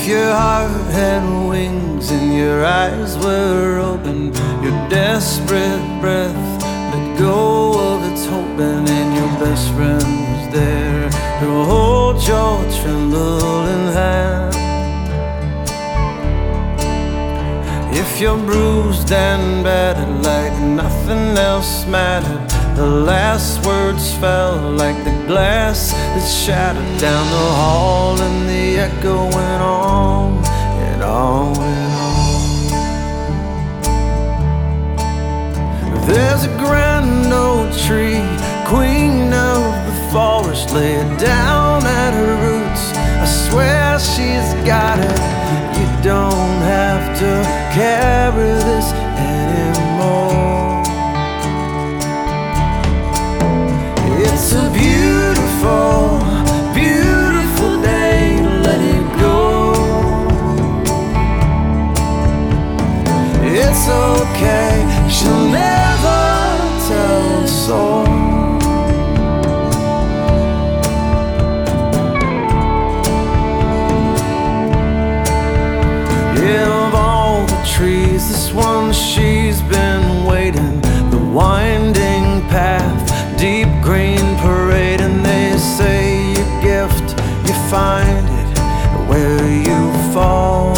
If your heart had wings and your eyes were open, your desperate breath let go of its hoping, and your best friend was there to hold your trembling hand. If you're bruised and battered like nothing else mattered, the last words fell like the glass that shattered down the hall, and the echo went on and on and on. There's a grand old tree, queen of the forest, laid down at her roots. I swear she's got it. You don't have to carry this anymore. It's a beautiful, beautiful day to let it go. It's okay, she'll never tell a soul. Of all the trees, this one, she's been waiting. The winding path, deep green parade, and they say your gift, you find it where you fall.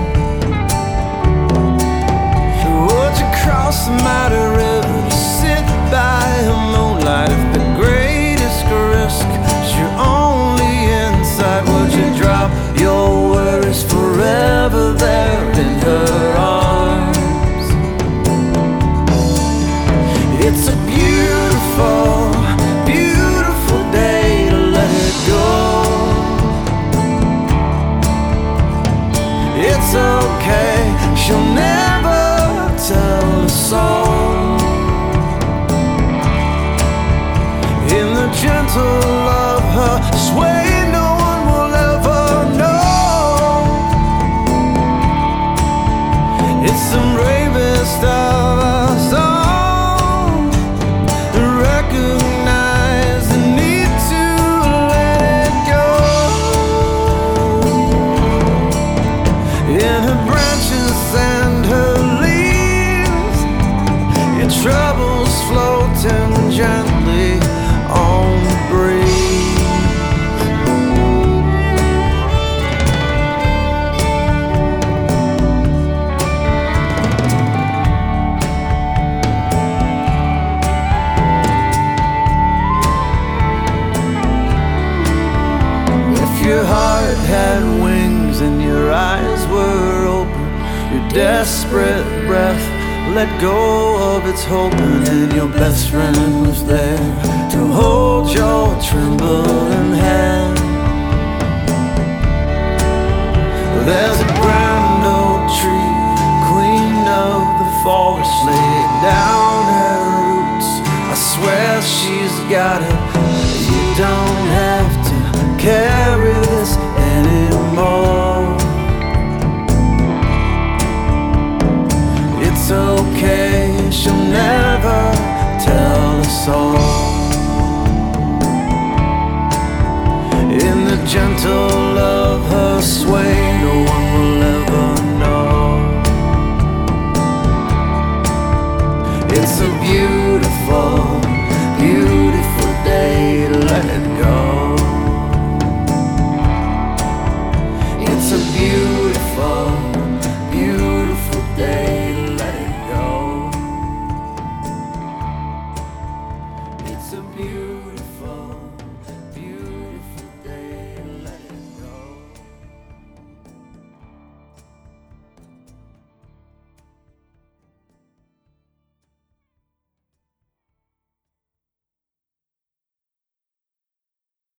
Would you cross the mighty river to sit by the moonlight? If the greatest risk is you're only inside, would you drop your worries forever there in her arms? It's a beautiful, beautiful day to let it go. It's okay, she'll never tell a soul. In the gentle of her sway, no one will ever know. It's the bravest of us all to recognize the need to let it go. In her branches and her leaves, your troubles floating gently on the breeze. If your heart had wings and your eyes were open, your desperate breath let go of its hoping, and your best friend was there to hold your trembling hand. There's a grand old tree, queen of the forest, laid down her roots. I swear she's got it. You don't have to carry this anymore. It's okay, she'll never tell a soul. In the gentle of her sway, no one will ever know. It's a beauty